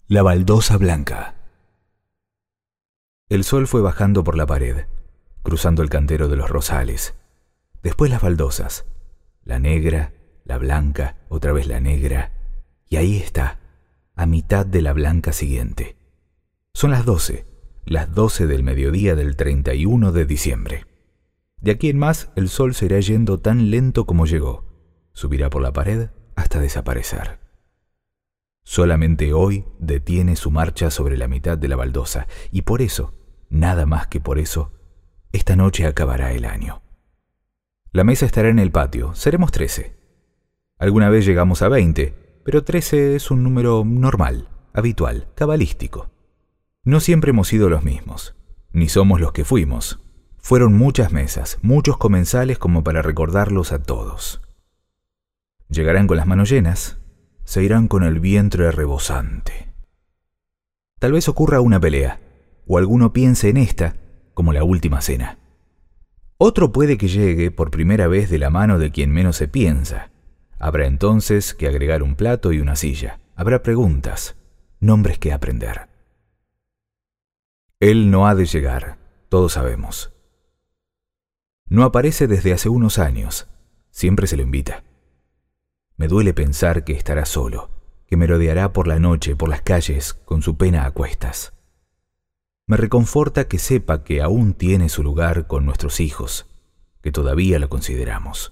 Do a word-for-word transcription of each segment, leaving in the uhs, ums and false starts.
La baldosa blanca. El sol fue bajando por la pared, cruzando el cantero de los rosales. Después las baldosas. La negra, la blanca, otra vez la negra. Y ahí está, a mitad de la blanca siguiente. Son las doce, las doce del mediodía del treinta y uno de diciembre. De aquí en más, el sol se irá yendo tan lento como llegó. Subirá por la pared hasta desaparecer. Solamente hoy detiene su marcha sobre la mitad de la baldosa, y por eso, nada más que por eso, esta noche acabará el año. La mesa estará en el patio, seremos trece. Alguna vez llegamos a veinte, pero trece es un número normal, habitual, cabalístico. No siempre hemos sido los mismos, ni somos los que fuimos. Fueron muchas mesas, muchos comensales como para recordarlos a todos. Llegarán con las manos llenas, se irán con el vientre rebosante. Tal vez ocurra una pelea, o alguno piense en esta como la última cena. Otro puede que llegue por primera vez de la mano de quien menos se piensa. Habrá entonces que agregar un plato y una silla. Habrá preguntas, nombres que aprender. Él no ha de llegar, todos sabemos. No aparece desde hace unos años, siempre se lo invita. Me duele pensar que estará solo, que merodeará por la noche, por las calles, con su pena a cuestas. Me reconforta que sepa que aún tiene su lugar con nuestros hijos, que todavía lo consideramos.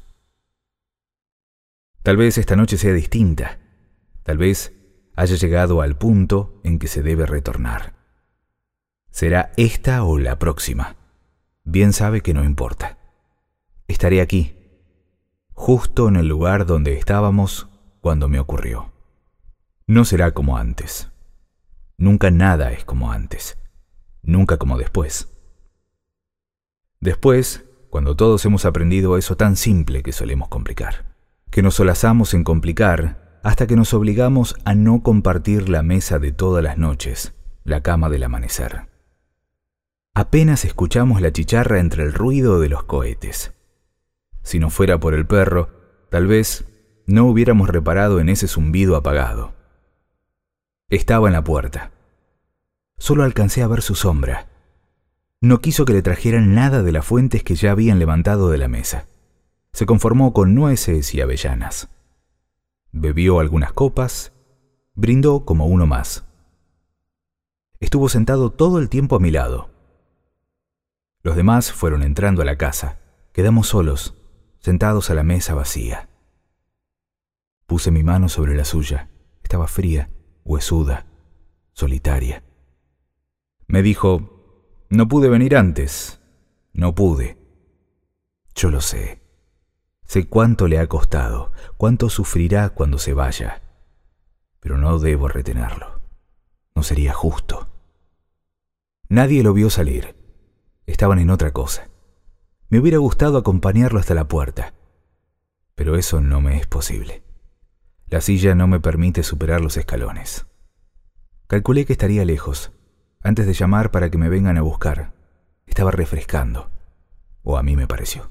Tal vez esta noche sea distinta, tal vez haya llegado al punto en que se debe retornar. Será esta o la próxima, bien sabe que no importa. Estaré aquí, justo en el lugar donde estábamos cuando me ocurrió. No será como antes. Nunca nada es como antes. Nunca como después. Después, cuando todos hemos aprendido eso tan simple que solemos complicar, que nos solazamos en complicar hasta que nos obligamos a no compartir la mesa de todas las noches, la cama del amanecer. Apenas escuchamos la chicharra entre el ruido de los cohetes. Si no fuera por el perro, tal vez no hubiéramos reparado en ese zumbido apagado. Estaba en la puerta. Solo alcancé a ver su sombra. No quiso que le trajeran nada de las fuentes que ya habían levantado de la mesa. Se conformó con nueces y avellanas. Bebió algunas copas, brindó como uno más. Estuvo sentado todo el tiempo a mi lado. Los demás fueron entrando a la casa. Quedamos solos, sentados a la mesa vacía. Puse mi mano sobre la suya. Estaba fría, huesuda, solitaria. Me dijo, no pude venir antes. No pude. Yo lo sé. Sé cuánto le ha costado, cuánto sufrirá cuando se vaya. Pero no debo retenerlo. No sería justo. Nadie lo vio salir. Estaban en otra cosa. Me hubiera gustado acompañarlo hasta la puerta, pero eso no me es posible. La silla no me permite superar los escalones. Calculé que estaría lejos, antes de llamar para que me vengan a buscar. Estaba refrescando, o a mí me pareció.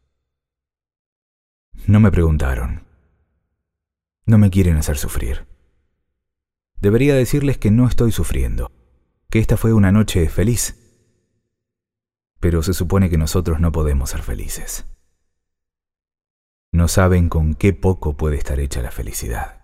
No me preguntaron. No me quieren hacer sufrir. Debería decirles que no estoy sufriendo, que esta fue una noche feliz. Pero se supone que nosotros no podemos ser felices. No saben con qué poco puede estar hecha la felicidad.